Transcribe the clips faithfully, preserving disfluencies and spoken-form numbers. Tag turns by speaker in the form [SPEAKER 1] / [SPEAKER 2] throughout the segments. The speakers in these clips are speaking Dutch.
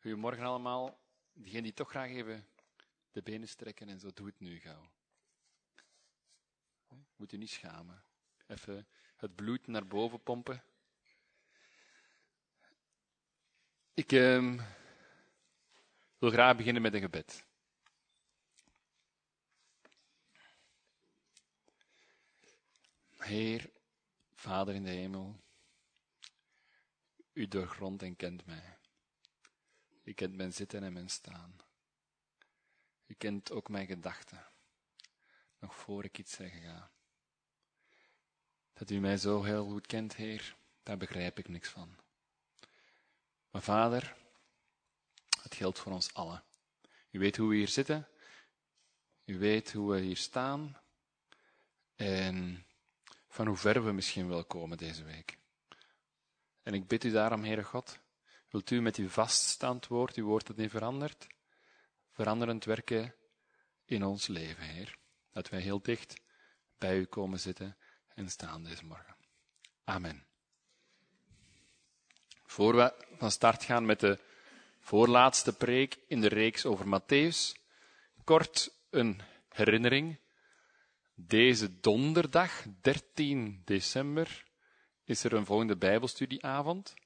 [SPEAKER 1] Goedemorgen allemaal. Diegenen die toch graag even de benen strekken en zo, doe het nu gauw. Moet u niet schamen. Even het bloed naar boven pompen. Ik uh, wil graag beginnen met een gebed. Heer, Vader in de hemel, u doorgrondt en kent mij. U kent mijn zitten en mijn staan. U kent ook mijn gedachten, nog voor ik iets zeggen ga. Dat u mij zo heel goed kent, Heer, daar begrijp ik niks van. Maar Vader, het geldt voor ons allen. U weet hoe we hier zitten, u weet hoe we hier staan en van hoe ver we misschien wel komen deze week. En ik bid u daarom, Heere God, wilt u met uw vaststaand woord, uw woord dat niet verandert, veranderend werken in ons leven, Heer. Dat wij heel dicht bij u komen zitten en staan deze morgen. Amen. Voor we van start gaan met de voorlaatste preek in de reeks over Mattheüs, kort een herinnering. Deze donderdag, dertien december, is er een volgende Bijbelstudieavond.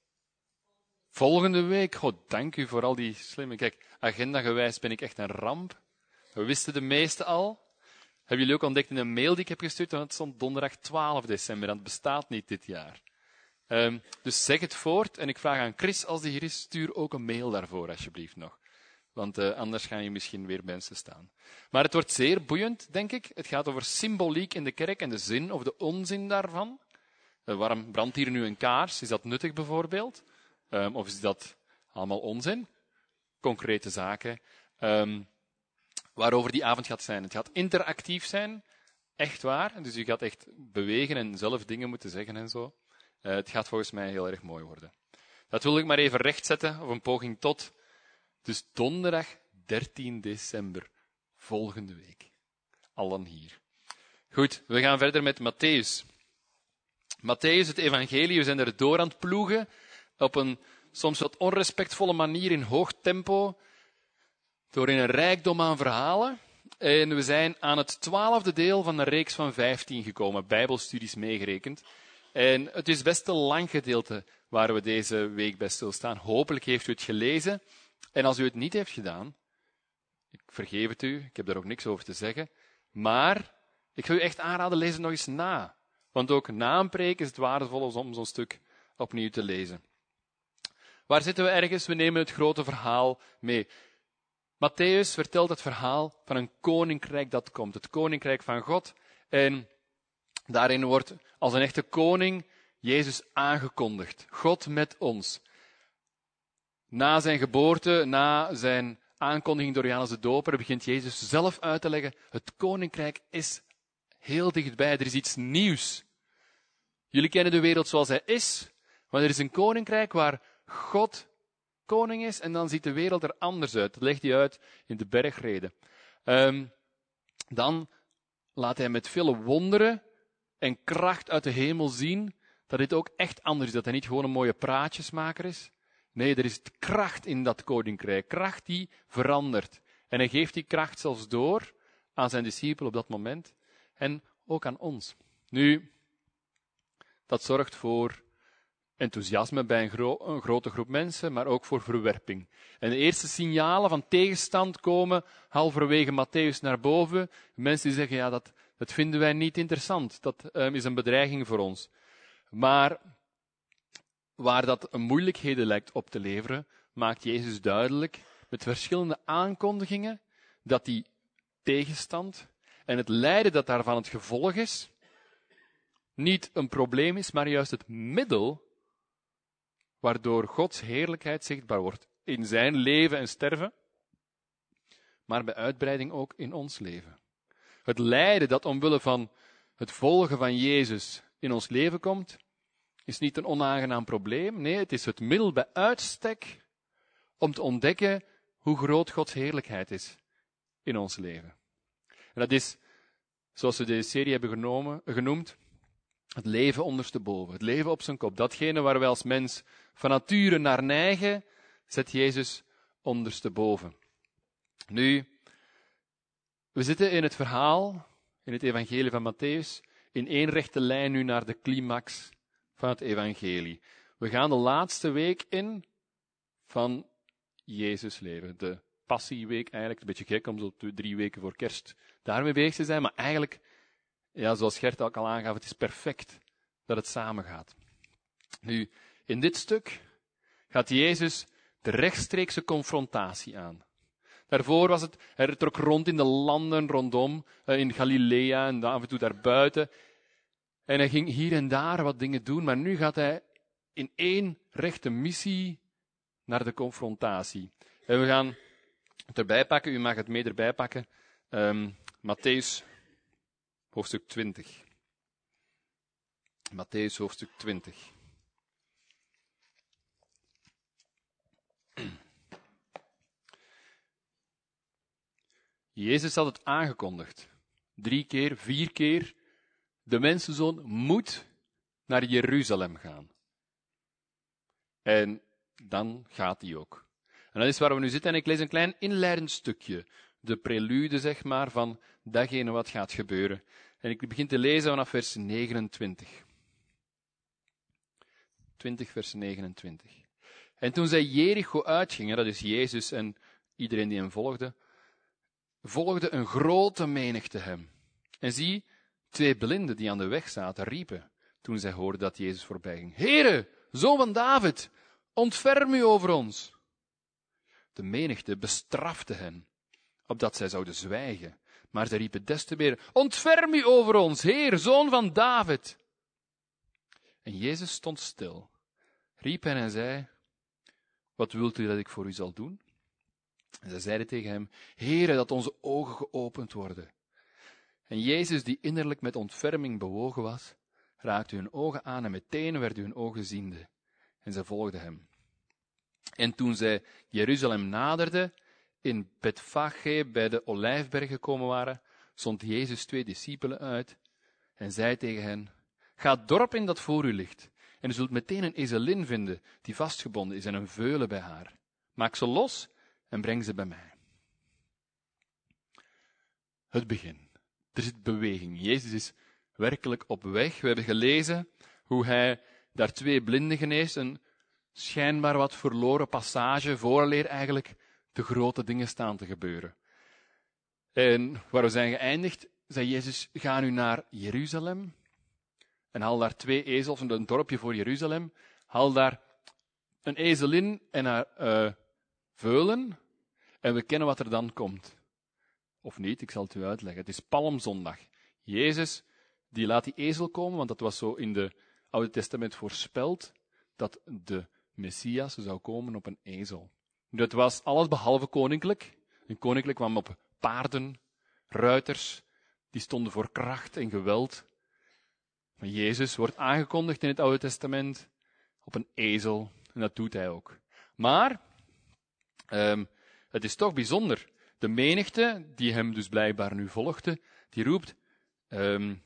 [SPEAKER 1] Volgende week, god, dank u voor al die slimme... Kijk, agendagewijs ben ik echt een ramp. We wisten de meeste al. Hebben jullie ook ontdekt in een mail die ik heb gestuurd? Want het stond donderdag twaalf december, en het bestaat niet dit jaar. Um, dus zeg het voort, en ik vraag aan Chris, als die hier is, stuur ook een mail daarvoor, alsjeblieft nog. Want uh, anders gaan je misschien weer mensen staan. Maar het wordt zeer boeiend, denk ik. Het gaat over symboliek in de kerk en de zin of de onzin daarvan. Uh, waarom brandt hier nu een kaars? Is dat nuttig bijvoorbeeld? Um, of is dat allemaal onzin? Concrete zaken. Um, waarover die avond gaat zijn. Het gaat interactief zijn, echt waar. Dus u gaat echt bewegen en zelf dingen moeten zeggen en zo. Uh, het gaat volgens mij heel erg mooi worden. Dat wil ik maar even rechtzetten, of een poging tot. Dus donderdag dertien december, volgende week. Allen hier. Goed, we gaan verder met Mattheüs. Mattheüs, het evangelie, we zijn er door aan het ploegen, op een soms wat onrespectvolle manier in hoog tempo, door in een rijkdom aan verhalen. En we zijn aan het twaalfde deel van een reeks van vijftien gekomen, bijbelstudies meegerekend. En het is best een lang gedeelte waar we deze week bij stilstaan. Hopelijk heeft u het gelezen. En als u het niet heeft gedaan, ik vergeef het u, ik heb daar ook niks over te zeggen. Maar ik ga u echt aanraden, lees het nog eens na. Want ook na een preek is het waardevol om zo'n stuk opnieuw te lezen. Waar zitten we ergens? We nemen het grote verhaal mee. Mattheüs vertelt het verhaal van een koninkrijk dat komt. Het koninkrijk van God. En daarin wordt als een echte koning Jezus aangekondigd. God met ons. Na zijn geboorte, na zijn aankondiging door Johannes de Doper, begint Jezus zelf uit te leggen, het koninkrijk is heel dichtbij, er is iets nieuws. Jullie kennen de wereld zoals hij is, maar er is een koninkrijk waar God koning is en dan ziet de wereld er anders uit. Dat legt hij uit in de bergreden. Um, dan laat hij met vele wonderen en kracht uit de hemel zien dat dit ook echt anders is, dat hij niet gewoon een mooie praatjesmaker is. Nee, er is kracht in dat koninkrijk, kracht die verandert. En hij geeft die kracht zelfs door aan zijn discipelen op dat moment en ook aan ons. Nu, dat zorgt voor enthousiasme bij een, gro- een grote groep mensen, maar ook voor verwerping. En de eerste signalen van tegenstand komen halverwege Mattheüs naar boven. Mensen die zeggen, ja, dat, dat vinden wij niet interessant. Dat um, is een bedreiging voor ons. Maar waar dat een moeilijkheden lijkt op te leveren, maakt Jezus duidelijk met verschillende aankondigingen dat die tegenstand en het lijden dat daarvan het gevolg is, niet een probleem is, maar juist het middel waardoor Gods heerlijkheid zichtbaar wordt in zijn leven en sterven, maar bij uitbreiding ook in ons leven. Het lijden dat omwille van het volgen van Jezus in ons leven komt, is niet een onaangenaam probleem. Nee, het is het middel bij uitstek om te ontdekken hoe groot Gods heerlijkheid is in ons leven. En dat is, zoals we deze serie hebben genomen, genoemd, het leven ondersteboven, het leven op zijn kop. Datgene waar wij als mens van nature naar neigen, zet Jezus ondersteboven. Nu, we zitten in het verhaal, in het evangelie van Mattheüs, in één rechte lijn nu naar de climax van het evangelie. We gaan de laatste week in van Jezus' leven. De passieweek eigenlijk, een beetje gek om zo drie weken voor kerst daarmee bezig te zijn, maar eigenlijk, ja, zoals Gert ook al aangaf, het is perfect dat het samengaat. Nu, in dit stuk gaat Jezus de rechtstreekse confrontatie aan. Daarvoor was het, hij trok rond in de landen rondom, in Galilea en af en toe daarbuiten. En hij ging hier en daar wat dingen doen, maar nu gaat hij in één rechte missie naar de confrontatie. En we gaan het erbij pakken, u mag het mee erbij pakken. Um, Mattheüs, hoofdstuk twintig. Mattheüs, hoofdstuk twintig. Jezus had het aangekondigd. Drie keer, vier keer. De mensenzoon moet naar Jeruzalem gaan. En dan gaat hij ook. En dat is waar we nu zitten. En ik lees een klein inleidend stukje. De prelude, zeg maar, van datgene wat gaat gebeuren. En ik begin te lezen vanaf vers negenentwintig. twintig, vers negenentwintig. En toen zij Jericho uitgingen, dat is Jezus en iedereen die hem volgde, volgde een grote menigte hem. En zie, twee blinden die aan de weg zaten, riepen, toen zij hoorden dat Jezus voorbij ging: Heere, Zoon van David, ontferm u over ons. De menigte bestrafte hen, opdat zij zouden zwijgen. Maar zij riepen des te meer: Ontferm u over ons, Heer, Zoon van David. En Jezus stond stil, riep hen en zei: Wat wilt u dat ik voor u zal doen? En zij zeiden tegen hem: Heere, dat onze ogen geopend worden. En Jezus, die innerlijk met ontferming bewogen was, raakte hun ogen aan en meteen werden hun ogen ziende. En zij volgden hem. En toen zij Jeruzalem naderden, in Betfage bij de Olijfberg gekomen waren, zond Jezus twee discipelen uit en zei tegen hen: Ga het dorp in dat voor u ligt, en u zult meteen een ezelin vinden die vastgebonden is en een veulen bij haar. Maak ze los en breng ze bij mij. Het begin. Er zit beweging. Jezus is werkelijk op weg. We hebben gelezen hoe hij daar twee blinden geneest, een schijnbaar wat verloren passage, vooraleer eigenlijk de grote dingen staan te gebeuren. En waar we zijn geëindigd, zei Jezus: Ga nu naar Jeruzalem en haal daar twee ezels, een dorpje voor Jeruzalem. Haal daar een ezelin en haar uh, veulen en we kennen wat er dan komt. Of niet, ik zal het u uitleggen. Het is Palmzondag. Jezus, die laat die ezel komen, want dat was zo in het Oude Testament voorspeld, dat de Messias zou komen op een ezel. Dat was alles behalve koninklijk. Een koninklijk kwam op paarden, ruiters, die stonden voor kracht en geweld. Maar Jezus wordt aangekondigd in het Oude Testament op een ezel, en dat doet hij ook. Maar, um, het is toch bijzonder. De menigte, die hem dus blijkbaar nu volgde, die roept, um,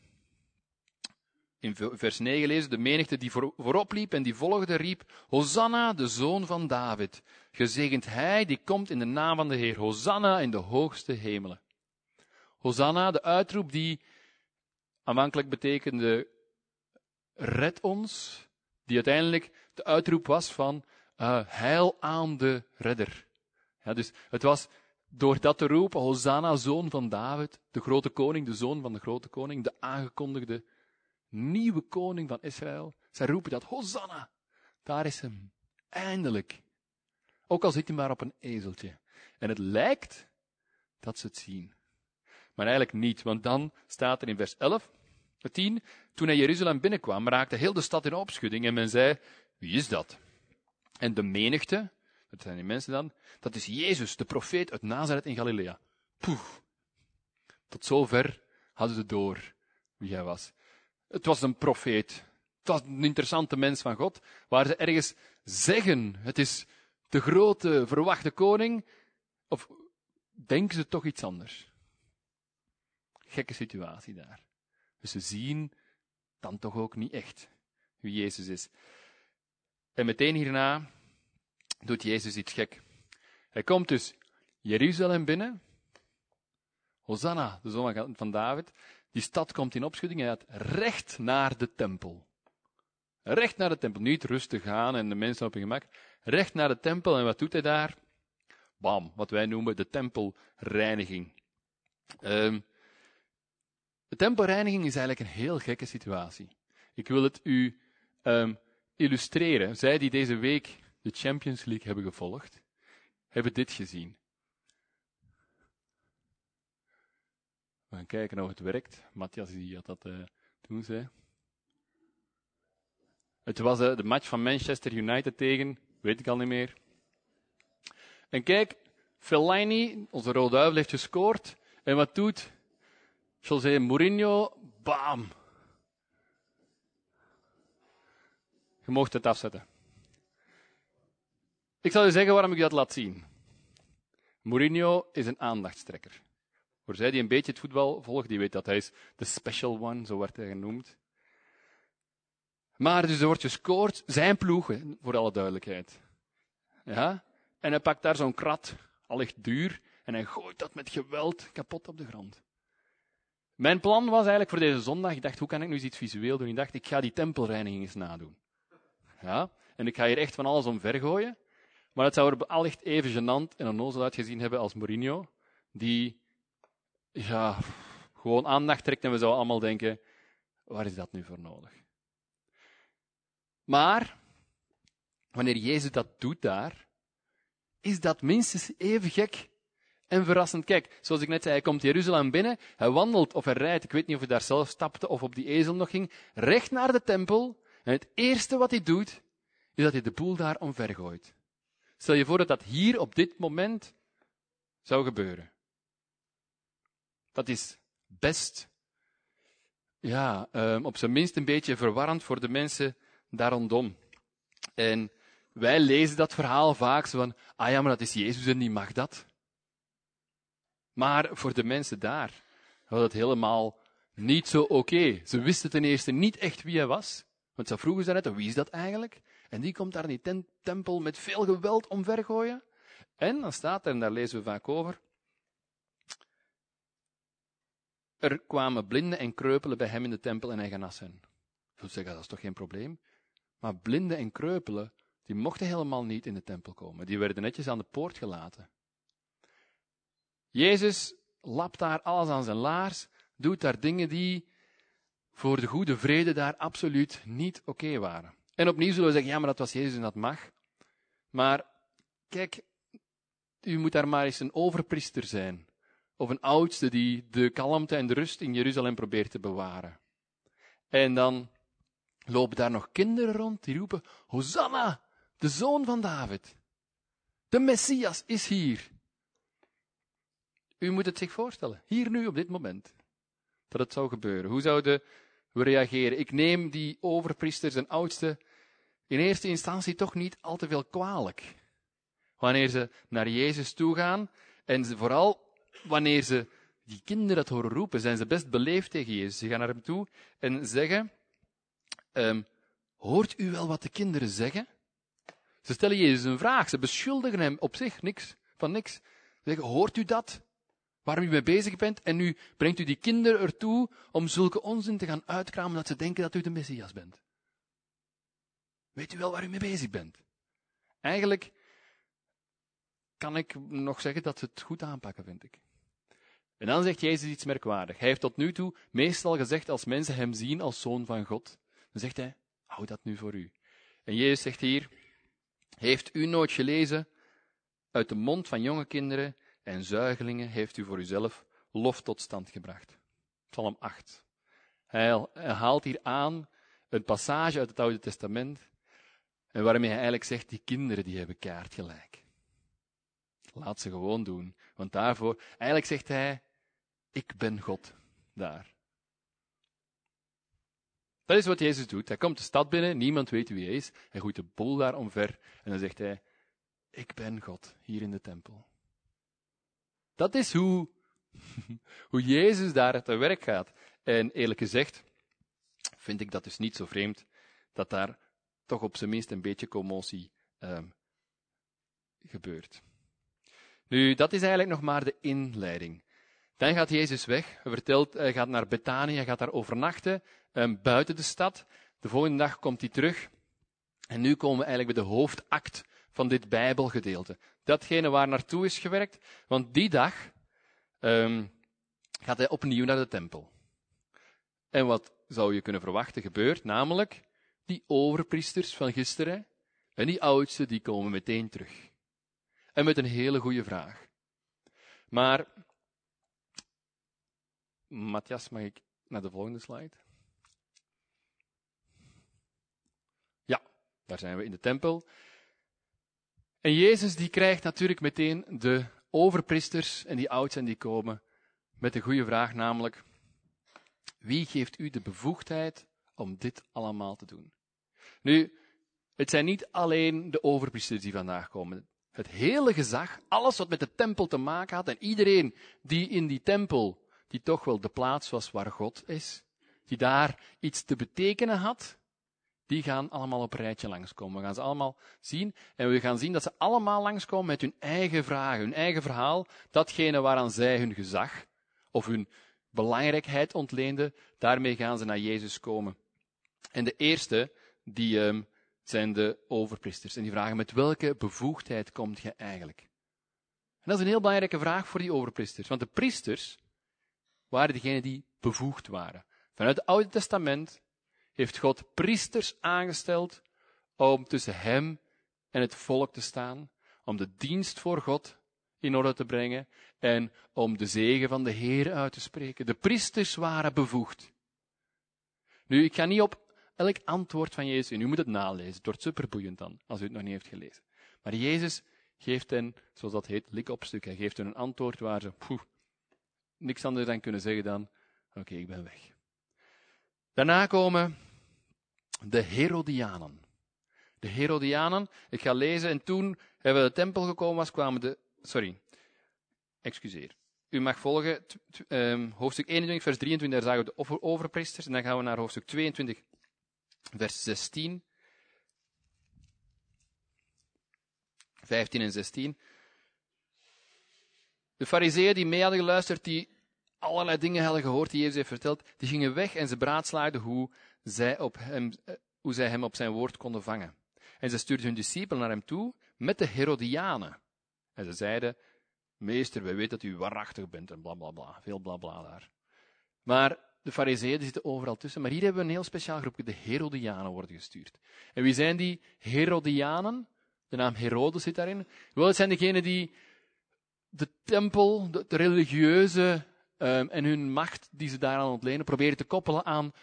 [SPEAKER 1] in vers negen lezen, de menigte die voor, voorop liep en die volgde, riep: Hosanna, de Zoon van David. Gezegend hij die komt in de naam van de Heer. Hosanna in de hoogste hemelen. Hosanna, de uitroep die aanvankelijk betekende: red ons, die uiteindelijk de uitroep was van uh, heil aan de redder. Ja, dus het was door dat te roepen: Hosanna, Zoon van David, de grote koning, de zoon van de grote koning, de aangekondigde nieuwe koning van Israël. Zij roepen dat: Hosanna, daar is hem, eindelijk. Ook al zit hij maar op een ezeltje. En het lijkt dat ze het zien. Maar eigenlijk niet, want dan staat er in vers elf, tien, toen hij Jeruzalem binnenkwam, raakte heel de stad in opschudding en men zei: Wie is dat? En de menigte, dat zijn die mensen dan, dat is Jezus, de profeet uit Nazareth in Galilea. Poef. Tot zover hadden ze door wie hij was. Het was een profeet. Het was een interessante mens van God, waar ze ergens zeggen: het is de grote verwachte koning, of denken ze toch iets anders? Gekke situatie daar. Dus ze zien dan toch ook niet echt wie Jezus is. En meteen hierna doet Jezus iets gek. Hij komt dus Jeruzalem binnen. Hosanna, de zoon van- van David. Die stad komt in opschudding. Hij gaat recht naar de tempel. Recht naar de tempel. Niet rustig gaan en de mensen op hun gemak. Recht naar de tempel. En wat doet hij daar? Bam, wat wij noemen de tempelreiniging. Um, de tempelreiniging is eigenlijk een heel gekke situatie. Ik wil het u um, illustreren. Zij die deze week de Champions League hebben gevolgd, hebben dit gezien. We gaan kijken of het werkt. Matthias die had dat uh, toen zei. Het was uh, de match van Manchester United tegen, weet ik al niet meer. En kijk, Fellaini, onze Rode Duivel, heeft gescoord. En wat doet José Mourinho? Bam! Je mocht het afzetten. Ik zal u zeggen waarom ik dat laat zien. Mourinho is een aandachtstrekker. Voor zij die een beetje het voetbal volgen, die weet dat hij is de special one, zo wordt hij genoemd. Maar dus er wordt gescoord, zijn ploegen, voor alle duidelijkheid. Ja? En hij pakt daar zo'n krat, al echt duur, en hij gooit dat met geweld kapot op de grond. Mijn plan was eigenlijk voor deze zondag, ik dacht, hoe kan ik nu iets visueel doen? Ik dacht, ik ga die tempelreiniging eens nadoen. Ja? En ik ga hier echt van alles omver gooien. Maar het zou er allicht even gênant en onnozel uitgezien hebben als Mourinho, die ja, gewoon aandacht trekt en we zouden allemaal denken, waar is dat nu voor nodig? Maar, wanneer Jezus dat doet daar, is dat minstens even gek en verrassend. Kijk, zoals ik net zei, hij komt Jeruzalem binnen, hij wandelt of hij rijdt, ik weet niet of hij daar zelf stapte of op die ezel nog ging, recht naar de tempel. En het eerste wat hij doet, is dat hij de boel daar omvergooit. Stel je voor dat dat hier op dit moment zou gebeuren. Dat is best, ja, um, op zijn minst een beetje verwarrend voor de mensen daar rondom. En wij lezen dat verhaal vaak zo van, ah ja, maar dat is Jezus en die mag dat. Maar voor de mensen daar was dat helemaal niet zo oké. Okay. Ze wisten ten eerste niet echt wie hij was. Want ze vroegen ze net, wie is dat eigenlijk? En die komt daar in die ten- tempel met veel geweld omvergooien. En dan staat er, en daar lezen we vaak over, er kwamen blinden en kreupelen bij hem in de tempel en hij genas hen. Ik wil zeggen, dat is toch geen probleem? Maar blinden en kreupelen, die mochten helemaal niet in de tempel komen. Die werden netjes aan de poort gelaten. Jezus lapt daar alles aan zijn laars, doet daar dingen die voor de goede vrede daar absoluut niet oké okay waren. En opnieuw zullen we zeggen, ja, maar dat was Jezus en dat mag. Maar kijk, u moet daar maar eens een overpriester zijn. Of een oudste die de kalmte en de rust in Jeruzalem probeert te bewaren. En dan lopen daar nog kinderen rond die roepen, Hosanna, de zoon van David. De Messias is hier. U moet het zich voorstellen, hier nu op dit moment, dat het zou gebeuren. Hoe zouden we reageren? Ik neem die overpriesters en oudsten in eerste instantie toch niet al te veel kwalijk. Wanneer ze naar Jezus toe gaan, en ze, vooral wanneer ze die kinderen dat horen roepen, zijn ze best beleefd tegen Jezus. Ze gaan naar hem toe en zeggen, um, hoort u wel wat de kinderen zeggen? Ze stellen Jezus een vraag, ze beschuldigen hem op zich niks, van niks. Ze zeggen, hoort u dat? Waar u mee bezig bent, en nu brengt u die kinderen ertoe om zulke onzin te gaan uitkramen dat ze denken dat u de Messias bent. Weet u wel waar u mee bezig bent? Eigenlijk kan ik nog zeggen dat ze het goed aanpakken, vind ik. En dan zegt Jezus iets merkwaardigs. Hij heeft tot nu toe meestal gezegd, als mensen hem zien als zoon van God, dan zegt hij, hou dat nu voor u. En Jezus zegt hier, heeft u nooit gelezen, uit de mond van jonge kinderen en zuigelingen heeft u voor uzelf lof tot stand gebracht. Psalm acht. Hij haalt hier aan een passage uit het Oude Testament, en waarmee hij eigenlijk zegt, die kinderen die hebben kaart gelijk. Laat ze gewoon doen, want daarvoor, eigenlijk zegt hij, ik ben God daar. Dat is wat Jezus doet. Hij komt de stad binnen, niemand weet wie hij is, hij gooit de boel daar omver, en dan zegt hij, ik ben God, hier in de tempel. Dat is hoe, hoe Jezus daar te werk gaat. En eerlijk gezegd, vind ik dat dus niet zo vreemd, dat daar toch op zijn minst een beetje commotie um, gebeurt. Nu, dat is eigenlijk nog maar de inleiding. Dan gaat Jezus weg. Hij, vertelt, hij gaat naar Betanië, hij gaat daar overnachten, um, buiten de stad. De volgende dag komt hij terug. En nu komen we eigenlijk bij de hoofdact van dit Bijbelgedeelte. Datgene waar naartoe is gewerkt. Want die dag um, gaat hij opnieuw naar de tempel. En wat zou je kunnen verwachten gebeurt, namelijk die overpriesters van gisteren en die oudsten, die komen meteen terug. En met een hele goede vraag. Maar, Matthias, mag ik naar de volgende slide? Ja, daar zijn we in de tempel. En Jezus die krijgt natuurlijk meteen de overpriesters en die oudsten die komen met een goede vraag, namelijk: wie geeft u de bevoegdheid om dit allemaal te doen? Nu, het zijn niet alleen de overpriesters die vandaag komen. Het hele gezag, alles wat met de tempel te maken had, en iedereen die in die tempel, die toch wel de plaats was waar God is, die daar iets te betekenen had, die gaan allemaal op een rijtje langskomen. We gaan ze allemaal zien, en we gaan zien dat ze allemaal langskomen met hun eigen vragen, hun eigen verhaal, datgene waaraan zij hun gezag, of hun belangrijkheid ontleenden, daarmee gaan ze naar Jezus komen. En de eerste, die um, zijn de overpriesters. En die vragen: met welke bevoegdheid komt je eigenlijk? En dat is een heel belangrijke vraag voor die overpriesters. Want de priesters waren degenen die bevoegd waren. Vanuit het Oude Testament heeft God priesters aangesteld om tussen hem en het volk te staan, om de dienst voor God in orde te brengen en om de zegen van de Heer uit te spreken. De priesters waren bevoegd. Nu, ik ga niet op elk antwoord van Jezus in. U moet het nalezen. Het wordt superboeiend dan, als u het nog niet heeft gelezen. Maar Jezus geeft hen, zoals dat heet, lik op stuk. Hij geeft hen een antwoord waar ze poeh, niks anders dan kunnen zeggen dan: oké, okay, ik ben weg. Daarna komen de Herodianen. De Herodianen, ik ga lezen, en toen hij bij de tempel gekomen was, kwamen de... Sorry, excuseer. U mag volgen, t- t- um, hoofdstuk eenentwintig, vers drieëntwintig, daar zagen we de over- overpriesters, en dan gaan we naar hoofdstuk tweeëntwintig, vers zestien. vijftien en zestien. De fariseeën die mee hadden geluisterd, die allerlei dingen hadden gehoord die Jezus heeft verteld, die gingen weg en ze beraadslaagden hoe zij, op hem, hoe zij hem op zijn woord konden vangen. En ze stuurden hun discipelen naar hem toe met de Herodianen. En ze zeiden: meester, wij weten dat u waarachtig bent, en bla bla bla. Veel bla bla daar. Maar de fariseeën die zitten overal tussen. Maar hier hebben we een heel speciaal groepje, de Herodianen worden gestuurd. En wie zijn die Herodianen? De naam Herodes zit daarin. Wel, het zijn degenen die de tempel, de, de religieuze um, en hun macht die ze daaraan ontlenen, proberen te koppelen aan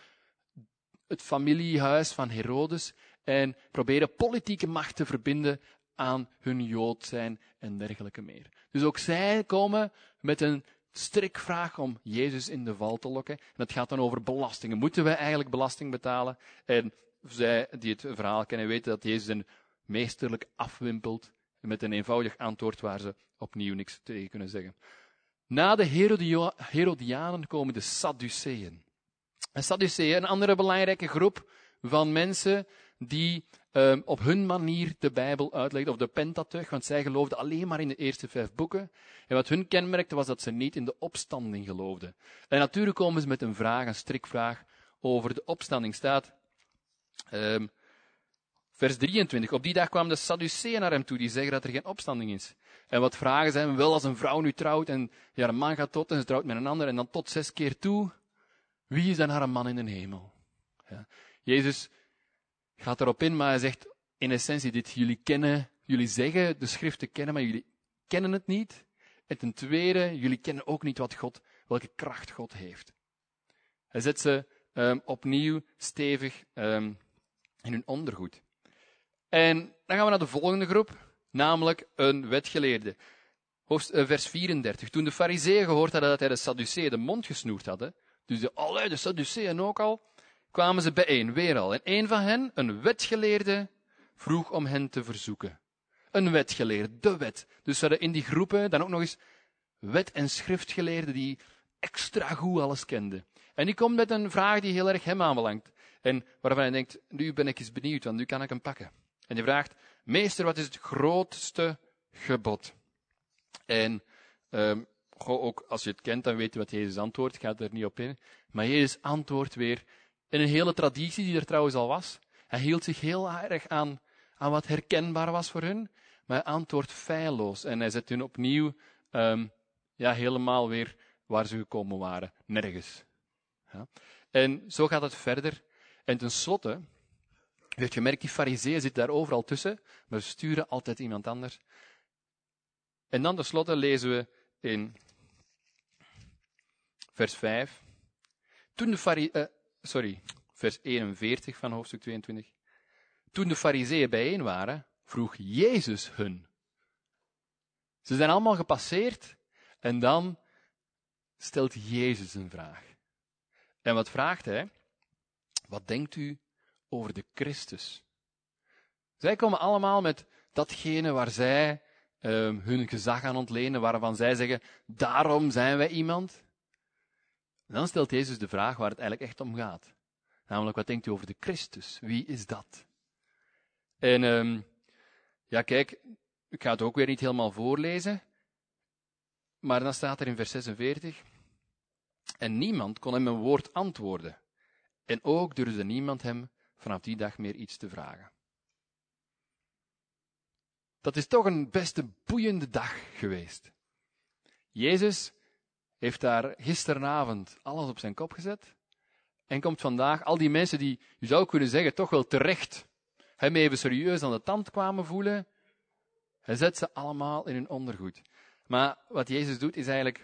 [SPEAKER 1] het familiehuis van Herodes en proberen politieke macht te verbinden aan hun Jood zijn en dergelijke meer. Dus ook zij komen met een strikvraag om Jezus in de val te lokken. En het gaat dan over belastingen. Moeten wij eigenlijk belasting betalen? En zij die het verhaal kennen weten dat Jezus hen meesterlijk afwimpelt met een eenvoudig antwoord waar ze opnieuw niks tegen kunnen zeggen. Na de Herodio- Herodianen komen de Sadduceeën. En Sadduceeën, een andere belangrijke groep van mensen die um, op hun manier de Bijbel uitlegden, of de Pentateuch, want zij geloofden alleen maar in de eerste vijf boeken. En wat hun kenmerkte was dat ze niet in de opstanding geloofden. En natuurlijk komen ze met een vraag, een strikvraag over de opstanding. Staat um, vers drieëntwintig. Op die dag kwamen de Sadduceeën naar hem toe, die zeggen dat er geen opstanding is. En wat vragen zij hem? Wel, als een vrouw nu trouwt en ja, een man gaat tot en ze trouwt met een ander en dan tot zes keer toe, wie is dan haar man in de hemel? Ja. Jezus gaat erop in, maar hij zegt in essentie dit: jullie kennen, jullie zeggen de schriften kennen, maar jullie kennen het niet. En ten tweede, jullie kennen ook niet wat God, welke kracht God heeft. Hij zet ze um, opnieuw stevig um, in hun ondergoed. En dan gaan we naar de volgende groep, namelijk een wetgeleerde. Hoofd, uh, vers vierendertig. Toen de fariseeën gehoord hadden dat hij de Sadduceeën de mond gesnoerd hadden, dus de, allee, de Sadduceeën ook al, kwamen ze bijeen, weer al. En een van hen, een wetgeleerde, vroeg om hen te verzoeken. Een wetgeleerde, de wet. Dus ze hadden in die groepen dan ook nog eens wet- en schriftgeleerden die extra goed alles kenden. En die komt met een vraag die heel erg hem aanbelangt. En waarvan hij denkt: nu ben ik eens benieuwd, want nu kan ik hem pakken. En die vraagt: meester, wat is het grootste gebod? En um, goh, ook als je het kent, dan weet je wat Jezus antwoordt. Ik ga er niet op in. Maar Jezus antwoordt weer in een hele traditie die er trouwens al was. Hij hield zich heel erg aan, aan wat herkenbaar was voor hun. Maar hij antwoordt feilloos. En hij zet hun opnieuw um, ja, helemaal weer waar ze gekomen waren. Nergens. Ja. En zo gaat het verder. En tenslotte, u heeft gemerkt, die fariseeën zitten daar overal tussen, maar ze sturen altijd iemand anders. En dan tenslotte lezen we in vers vijf. Toen de fari- uh, sorry, vers eenenveertig van hoofdstuk tweeëntwintig. Toen de fariseeën bijeen waren, vroeg Jezus hun. Ze zijn allemaal gepasseerd en dan stelt Jezus een vraag. En wat vraagt hij? Wat denkt u over de Christus? Zij komen allemaal met datgene waar zij um, hun gezag aan ontlenen, waarvan zij zeggen, daarom zijn wij iemand. En dan stelt Jezus de vraag waar het eigenlijk echt om gaat. Namelijk, wat denkt u over de Christus? Wie is dat? En um, ja, kijk, ik ga het ook weer niet helemaal voorlezen, maar dan staat er in vers zesenveertig, en niemand kon hem een woord antwoorden. En ook durfde niemand hem vanaf die dag meer iets te vragen. Dat is toch een best boeiende dag geweest. Jezus heeft daar gisteravond alles op zijn kop gezet. En komt vandaag al die mensen die, je zou kunnen zeggen, toch wel terecht hem even serieus aan de tand kwamen voelen. Hij zet ze allemaal in hun ondergoed. Maar wat Jezus doet is eigenlijk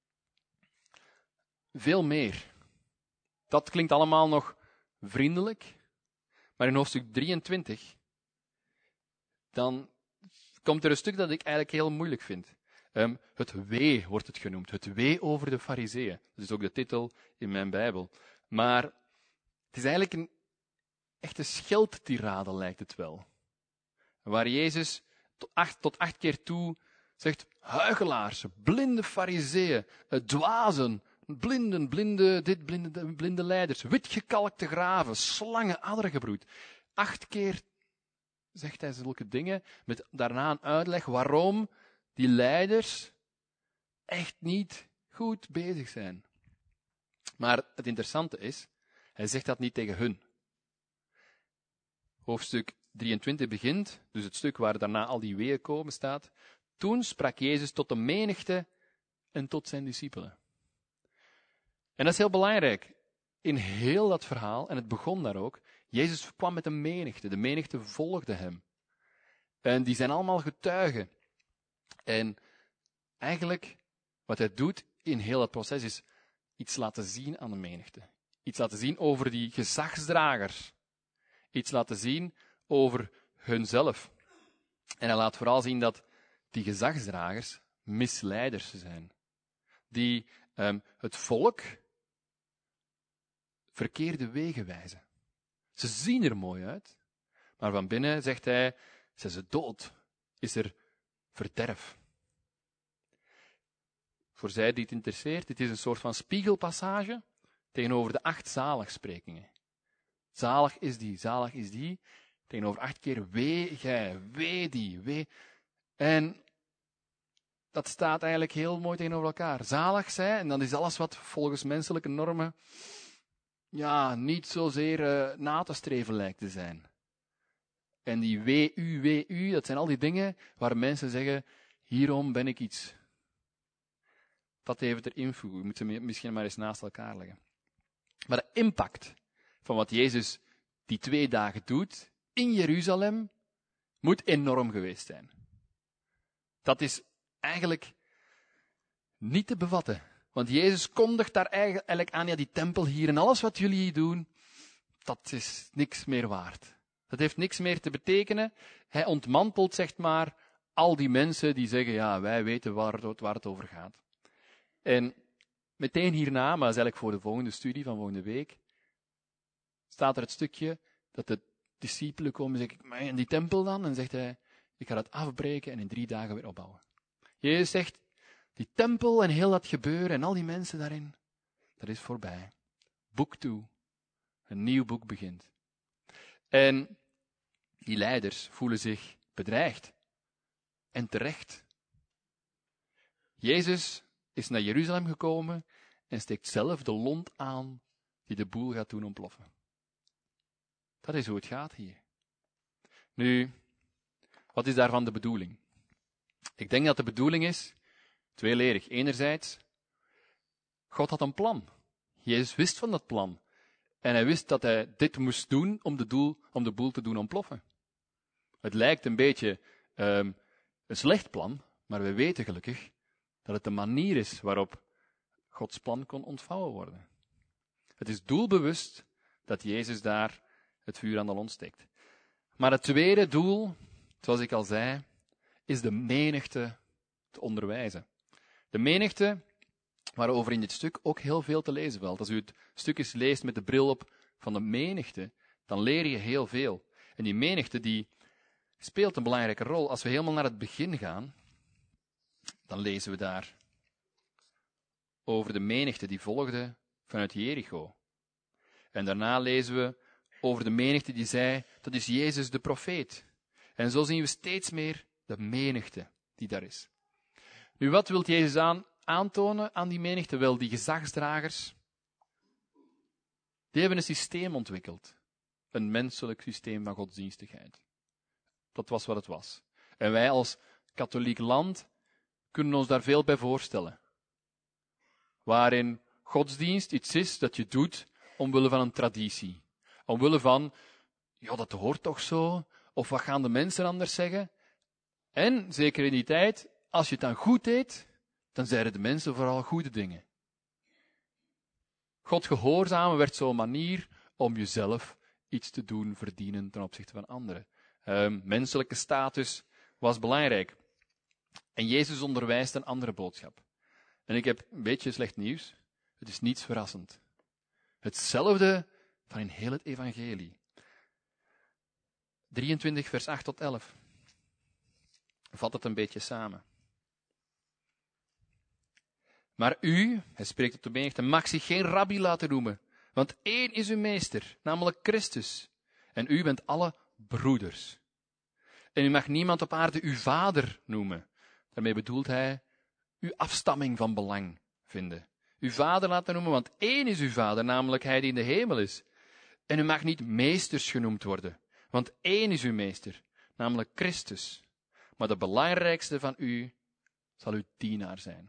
[SPEAKER 1] veel meer. Dat klinkt allemaal nog vriendelijk. Maar in hoofdstuk drieëntwintig, dan komt er een stuk dat ik eigenlijk heel moeilijk vind. Um, het wee wordt het genoemd. Het wee over de fariseeën. Dat is ook de titel in mijn Bijbel. Maar het is eigenlijk een echte scheldtirade, lijkt het wel. Waar Jezus tot acht, tot acht keer toe zegt, huichelaars, blinde fariseeën, dwazen, blinden, blinde, dit, blinde, blinde leiders, witgekalkte graven, slangen, addergebroed. Acht keer zegt hij zulke dingen, met daarna een uitleg waarom die leiders echt niet goed bezig zijn. Maar het interessante is, hij zegt dat niet tegen hun. Hoofdstuk drieëntwintig begint, dus het stuk waar daarna al die weeën komen staat. Toen sprak Jezus tot de menigte en tot zijn discipelen. En dat is heel belangrijk. In heel dat verhaal, en het begon daar ook, Jezus kwam met een menigte. De menigte volgde hem. En die zijn allemaal getuigen. En eigenlijk, wat hij doet in heel dat proces is iets laten zien aan de menigte. Iets laten zien over die gezagsdragers. Iets laten zien over hunzelf. En hij laat vooral zien dat die gezagsdragers misleiders zijn. Die um, het volk verkeerde wegen wijzen. Ze zien er mooi uit, maar van binnen, zegt hij, zijn ze dood. Is er verderf. Voor zij die het interesseert, dit is een soort van spiegelpassage tegenover de acht zaligsprekingen. Zalig is die, zalig is die, tegenover acht keer wee gij, wee die, wee. En dat staat eigenlijk heel mooi tegenover elkaar. Zalig zij, en dat is alles wat volgens menselijke normen ja, niet zozeer uh, na te streven lijkt te zijn. En die wee u, wee u, dat zijn al die dingen waar mensen zeggen, hierom ben ik iets. Dat even ter info, je moet ze misschien maar eens naast elkaar leggen. Maar de impact van wat Jezus die twee dagen doet in Jeruzalem moet enorm geweest zijn. Dat is eigenlijk niet te bevatten. Want Jezus kondigt daar eigenlijk aan, ja, die tempel hier en alles wat jullie hier doen, dat is niks meer waard. Dat heeft niks meer te betekenen. Hij ontmantelt, zeg maar, al die mensen die zeggen, ja, wij weten waar het, waar het over gaat. En meteen hierna, maar dat is eigenlijk voor de volgende studie van volgende week, staat er het stukje dat de discipelen komen en zeggen, maar in die tempel dan? En zegt hij, ik ga het afbreken en in drie dagen weer opbouwen. Jezus zegt, die tempel en heel dat gebeuren en al die mensen daarin, dat is voorbij. Boek toe. Een nieuw boek begint. En die leiders voelen zich bedreigd. En terecht. Jezus is naar Jeruzalem gekomen en steekt zelf de lont aan die de boel gaat doen ontploffen. Dat is hoe het gaat hier. Nu, wat is daarvan de bedoeling? Ik denk dat de bedoeling is, tweeledig. Enerzijds, God had een plan. Jezus wist van dat plan. En hij wist dat hij dit moest doen om de, doel, om de boel te doen ontploffen. Het lijkt een beetje um, een slecht plan, maar we weten gelukkig dat het de manier is waarop Gods plan kon ontvouwen worden. Het is doelbewust dat Jezus daar het vuur aan de lont steekt. Maar het tweede doel, zoals ik al zei, is de menigte te onderwijzen. De menigte, waarover in dit stuk ook heel veel te lezen valt. Als u het stuk eens leest met de bril op van de menigte, dan leer je heel veel. En die menigte die speelt een belangrijke rol. Als we helemaal naar het begin gaan, dan lezen we daar over de menigte die volgde vanuit Jericho. En daarna lezen we over de menigte die zei, dat is Jezus de profeet. En zo zien we steeds meer de menigte die daar is. Nu, wat wil Jezus aan, aantonen aan die menigte? Wel, die gezagsdragers, die hebben een systeem ontwikkeld. Een menselijk systeem van godsdienstigheid. Dat was wat het was. En wij als katholiek land kunnen ons daar veel bij voorstellen. Waarin godsdienst iets is dat je doet omwille van een traditie. Omwille van, ja, dat hoort toch zo? Of wat gaan de mensen anders zeggen? En, zeker in die tijd, als je het dan goed deed, dan zeiden de mensen vooral goede dingen. God gehoorzamen werd zo'n manier om jezelf iets te doen verdienen ten opzichte van anderen. Um, menselijke status was belangrijk. En Jezus onderwijst een andere boodschap. En ik heb een beetje slecht nieuws. Het is niets verrassend. Hetzelfde van in heel het evangelie. drieëntwintig vers acht tot elf. Vat het een beetje samen. Maar u, hij spreekt tot de menigte, mag zich geen rabbi laten noemen, want één is uw meester, namelijk Christus. En u bent alle broeders. En u mag niemand op aarde uw vader noemen. Daarmee bedoelt hij uw afstamming van belang vinden. Uw vader laten noemen, want één is uw vader, namelijk hij die in de hemel is. En u mag niet meesters genoemd worden, want één is uw meester, namelijk Christus. Maar de belangrijkste van u zal uw dienaar zijn.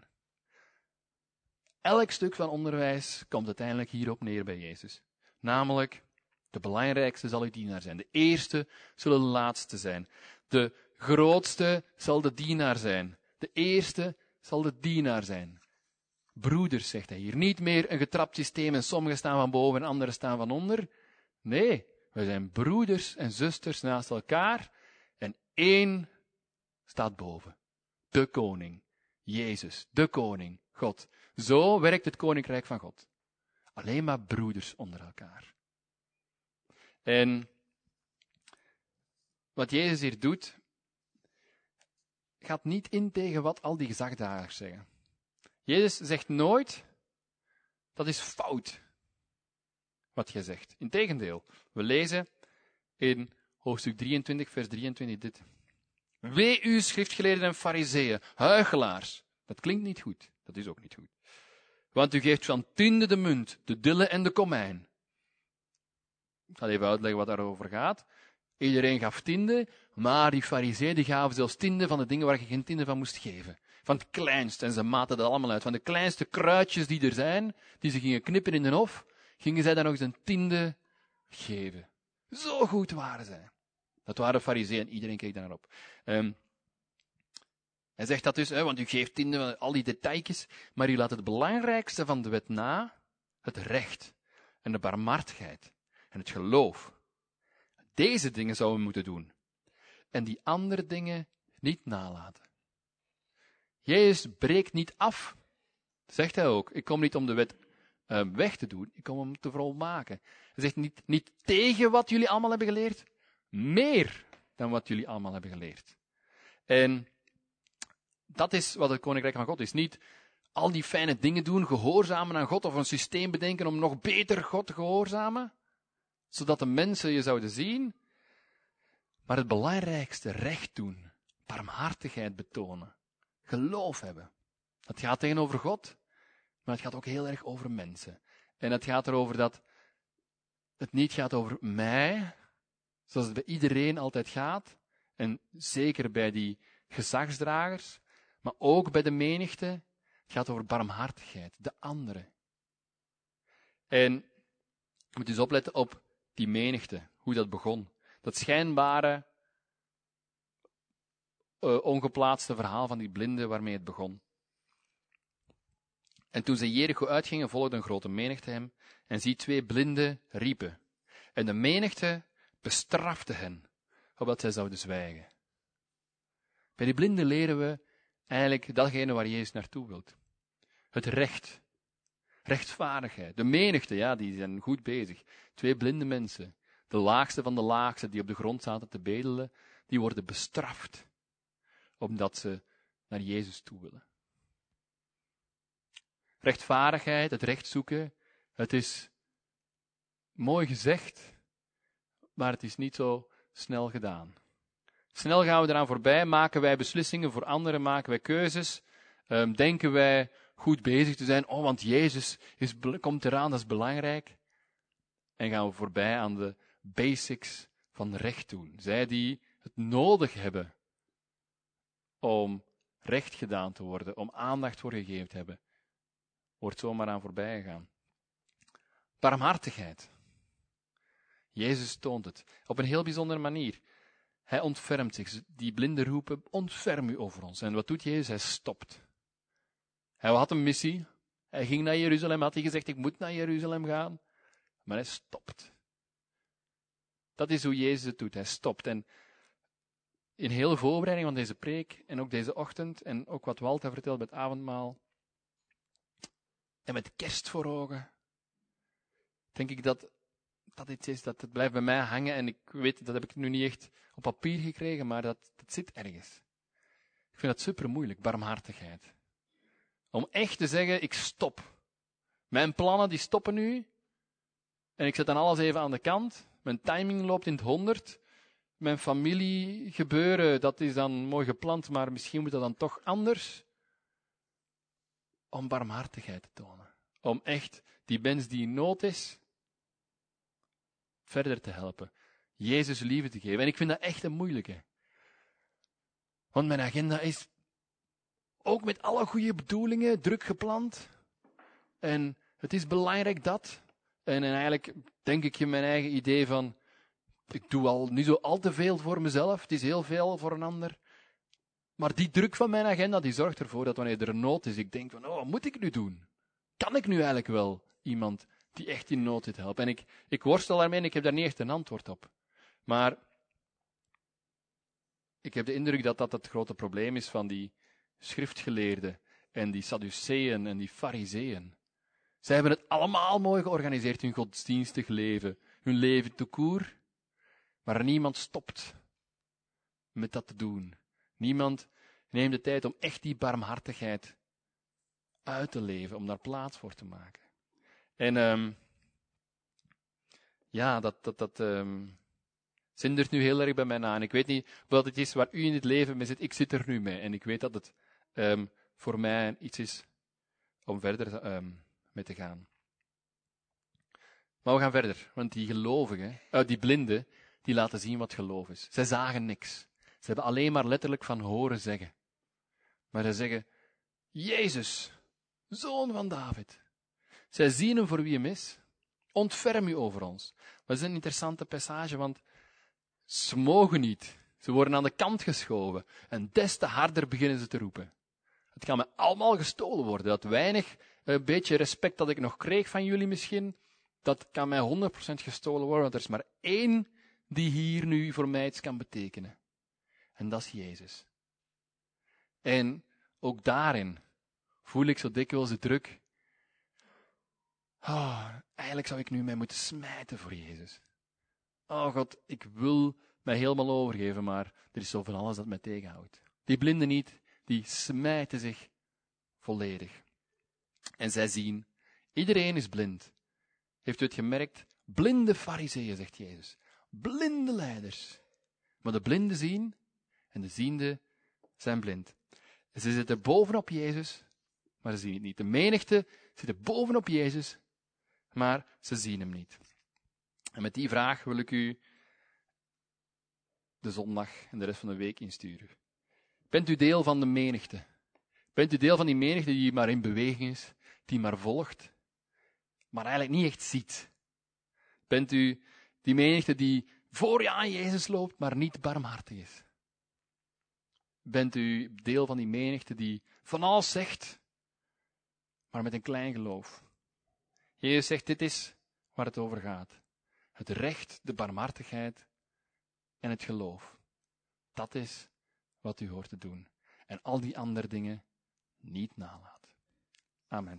[SPEAKER 1] Elk stuk van onderwijs komt uiteindelijk hierop neer bij Jezus. Namelijk, de belangrijkste zal uw dienaar zijn. De eerste zullen de laatste zijn. De grootste zal de dienaar zijn. De eerste zal de dienaar zijn. Broeders, zegt hij hier. Niet meer een getrapt systeem en sommigen staan van boven en anderen staan van onder. Nee, we zijn broeders en zusters naast elkaar en één staat boven. De koning. Jezus, de koning, God. Zo werkt het koninkrijk van God. Alleen maar broeders onder elkaar. En wat Jezus hier doet, gaat niet in tegen wat al die gezagdragers zeggen. Jezus zegt nooit, dat is fout, wat je zegt. Integendeel, we lezen in hoofdstuk drieëntwintig, vers drieëntwintig dit. Wee u, schriftgeleerden en fariseeën, huichelaars. Dat klinkt niet goed, dat is ook niet goed. Want u geeft van tiende de munt, de dille en de komijn. Ik zal even uitleggen wat daarover gaat. Iedereen gaf tiende, maar die fariseeën die gaven zelfs tiende van de dingen waar je geen tiende van moest geven. Van het kleinste, en ze maten dat allemaal uit. Van de kleinste kruidjes die er zijn, die ze gingen knippen in de hof, gingen zij dan nog eens een tiende geven. Zo goed waren zij. Dat waren fariseeën, iedereen keek daar naar op. Um, hij zegt dat dus, hè, want u geeft tiende van al die detailjes, maar u laat het belangrijkste van de wet na, het recht en de barmhartigheid en het geloof. Deze dingen zouden we moeten doen. En die andere dingen niet nalaten. Jezus breekt niet af. Dat zegt hij ook. Ik kom niet om de wet uh, weg te doen, ik kom om te volmaken. Hij zegt niet, niet tegen wat jullie allemaal hebben geleerd, meer dan wat jullie allemaal hebben geleerd. En dat is wat het koninkrijk van God is. Niet al die fijne dingen doen, gehoorzamen aan God, of een systeem bedenken om nog beter God te gehoorzamen, zodat de mensen je zouden zien, maar het belangrijkste, recht doen, barmhartigheid betonen, geloof hebben. Dat gaat tegenover God, maar het gaat ook heel erg over mensen. En het gaat erover dat het niet gaat over mij, zoals het bij iedereen altijd gaat, en zeker bij die gezagsdragers, maar ook bij de menigte. Het gaat over barmhartigheid, de anderen. En je moet dus opletten op die menigte, hoe dat begon. Dat schijnbare, uh, ongeplaatste verhaal van die blinde waarmee het begon. En toen ze Jericho uitgingen, volgde een grote menigte hem, en zie, twee blinden riepen. En de menigte bestrafte hen, opdat zij zouden zwijgen. Bij die blinden leren we eigenlijk datgene waar Jezus naartoe wilt. Het recht. Rechtvaardigheid. De menigte, ja, die zijn goed bezig. Twee blinde mensen, de laagste van de laagste, die op de grond zaten te bedelen, die worden bestraft, omdat ze naar Jezus toe willen. Rechtvaardigheid, het recht zoeken, het is mooi gezegd, maar het is niet zo snel gedaan. Snel gaan we eraan voorbij, maken wij beslissingen voor anderen, maken wij keuzes, um, denken wij goed bezig te zijn, oh, want Jezus is, komt eraan, dat is belangrijk. En gaan we voorbij aan de basics van recht doen. Zij die het nodig hebben om recht gedaan te worden, om aandacht voor gegeven te hebben, wordt zomaar aan voorbij gegaan. Barmhartigheid. Jezus toont het op een heel bijzondere manier. Hij ontfermt zich. Die blinden roepen, ontferm u over ons. En wat doet Jezus? Hij stopt. Hij had een missie. Hij ging naar Jeruzalem, had hij gezegd, ik moet naar Jeruzalem gaan. Maar hij stopt. Dat is hoe Jezus het doet. Hij stopt. En in hele voorbereiding van deze preek, en ook deze ochtend, en ook wat Walter vertelt bij het avondmaal, en met kerst voor ogen, denk ik dat dat iets is, dat het blijft bij mij hangen, en ik weet, dat heb ik nu niet echt op papier gekregen, maar dat, dat zit ergens. Ik vind dat super moeilijk, barmhartigheid. Om echt te zeggen, ik stop. Mijn plannen die stoppen nu, en ik zet dan alles even aan de kant. Mijn timing loopt in het honderd. Mijn familiegebeuren, dat is dan mooi gepland, maar misschien moet dat dan toch anders. Om barmhartigheid te tonen. Om echt die mens die in nood is, verder te helpen. Jezus liefde te geven. En ik vind dat echt een moeilijke. Want mijn agenda is ook met alle goede bedoelingen druk gepland. En het is belangrijk dat. En, en eigenlijk denk ik in mijn eigen idee van, ik doe al niet zo al te veel voor mezelf. Het is heel veel voor een ander. Maar die druk van mijn agenda, die zorgt ervoor dat wanneer er een nood is, ik denk van, oh, wat moet ik nu doen? Kan ik nu eigenlijk wel iemand die echt in nood zit helpen? En ik, ik worstel daarmee en ik heb daar niet echt een antwoord op. Maar ik heb de indruk dat dat het grote probleem is van die schriftgeleerden en die Sadduceeën en die Farizeeën. Zij hebben het allemaal mooi georganiseerd, hun godsdienstig leven, hun leven tout court, maar niemand stopt met dat te doen. Niemand neemt de tijd om echt die barmhartigheid uit te leven, om daar plaats voor te maken. En um, ja, dat, dat, dat um, zindert nu heel erg bij mij na. En ik weet niet wat het is waar u in het leven mee zit. Ik zit er nu mee. En ik weet dat het um, voor mij iets is om verder um, mee te gaan. Maar we gaan verder. Want die gelovigen, uh, die blinden, die laten zien wat geloof is. Zij zagen niks. Ze hebben alleen maar letterlijk van horen zeggen. Maar zij zeggen, Jezus, Zoon van David. Zij zien hem voor wie hem is. Ontferm u over ons. Maar dat is een interessante passage, want ze mogen niet. Ze worden aan de kant geschoven. En des te harder beginnen ze te roepen. Het kan me allemaal gestolen worden. Dat weinig, een beetje respect dat ik nog kreeg van jullie misschien, dat kan mij honderd procent gestolen worden, want er is maar één die hier nu voor mij iets kan betekenen. En dat is Jezus. En ook daarin voel ik zo dikwijls de druk. Oh, eigenlijk zou ik nu mij moeten smijten voor Jezus. Oh God, ik wil mij helemaal overgeven, maar er is zoveel alles dat mij tegenhoudt. Die blinden niet, die smijten zich volledig. En zij zien, iedereen is blind. Heeft u het gemerkt? Blinde farizeeën, zegt Jezus. Blinde leiders. Maar de blinden zien en de zienden zijn blind. Ze zitten bovenop Jezus maar ze zien het niet. De menigte zit bovenop Jezus, maar ze zien hem niet. En met die vraag wil ik u de zondag en de rest van de week insturen. Bent u deel van de menigte? Bent u deel van die menigte die maar in beweging is, die maar volgt, maar eigenlijk niet echt ziet? Bent u die menigte die voor je aan Jezus loopt, maar niet barmhartig is? Bent u deel van die menigte die van alles zegt, maar met een klein geloof? Jezus zegt, dit is waar het over gaat. Het recht, de barmhartigheid en het geloof. Dat is wat u hoort te doen. En al die andere dingen niet nalaten. Amen.